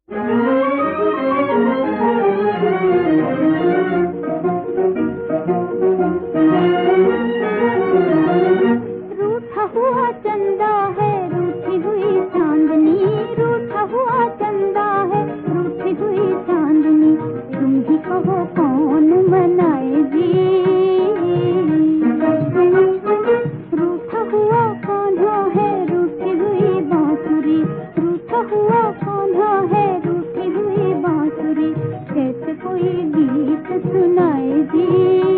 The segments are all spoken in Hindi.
रूठा हुआ चंदा है रूठी हुई चांदनी, रूठा हुआ चंदा है रूठी हुई चांदनी, तुम ही कहो कौन मनाएगी। रूठा हुआ कान्हा है रूठी हुई बांसुरी, रूठा हुआ कान्हा है रूठी हुई बांसुरी, कैसे कोई गीत सुनाएगी।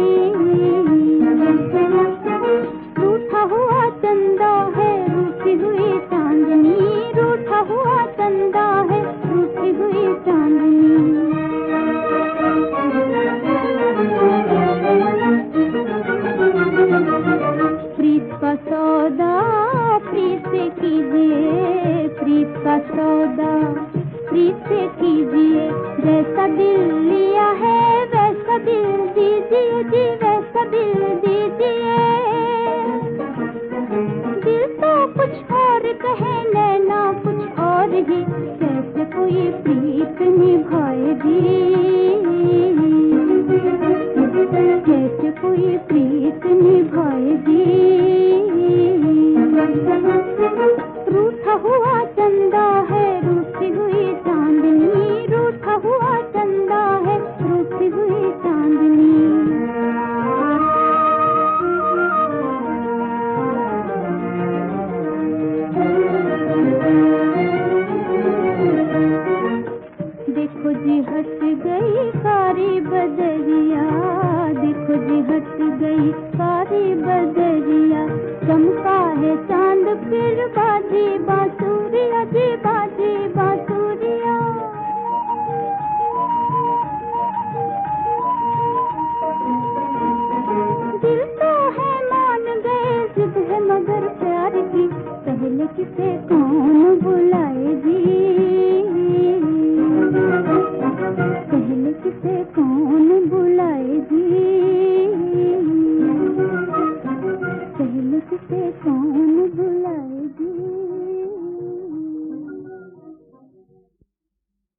रूठा हुआ चंदा है रूठी हुई चांदनी, रूठा हुआ चंदा है रूठी हुई चांदनी। प्रीत का सौदा प्रीत से कीजिए, प्रीत का सौदा प्रीत से कीजिए, जैसा दिल लिया है वैसा दिल दीजिए जी, वैसा दिल दीजिए। दिल तो कुछ और कहे नैना कुछ और ही, कैसे कोई प्रीत निभाएगी, कैसे कोई प्रीत निभाएगी। रूठा हुआ चंदा है रूठी हुई चांदनी, रूठा हुआ चंदा है रूठी हुई चांदनी। देखो जी हट गई कारी बदरिया, देखो जी हट गई कारी बदरिया, चमका है चांद फिर बाजी बाजी।